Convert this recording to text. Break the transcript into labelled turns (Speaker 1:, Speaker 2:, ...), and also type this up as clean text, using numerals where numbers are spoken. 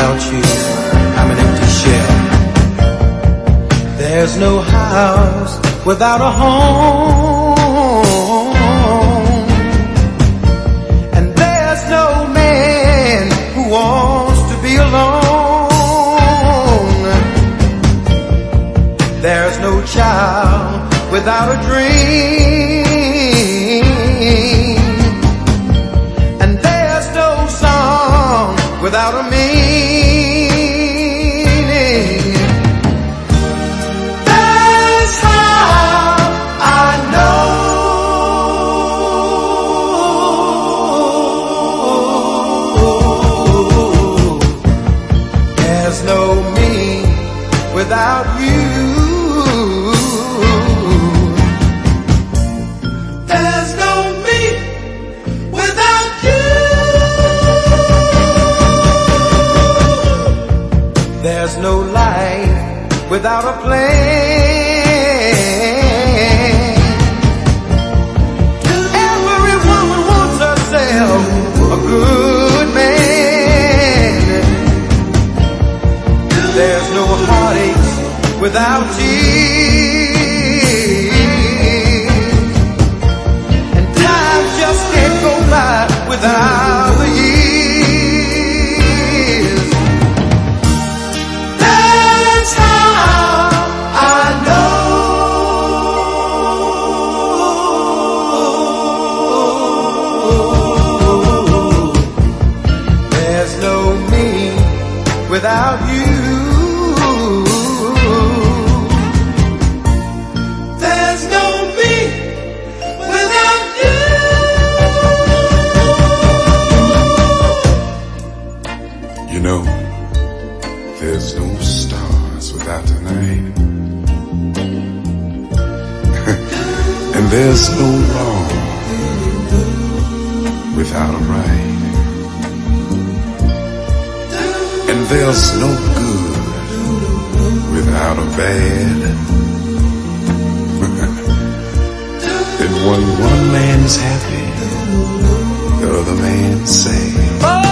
Speaker 1: without you, I'm an empty shell. There's no house without a home, and there's no man who wants to be alone. There's no child without a dream, and there's no song without a meaning. That's how I know there's no me without you. There's no life without a plan. Every woman wants herself a good man. There's no heartaches without tears, and time just can't go by without the years. Without you, there's no me without you.
Speaker 2: You know, there's no stars without the night, and there's no wrong without a right. And there's no good without a bad. And when one man's happy, the other man's sad.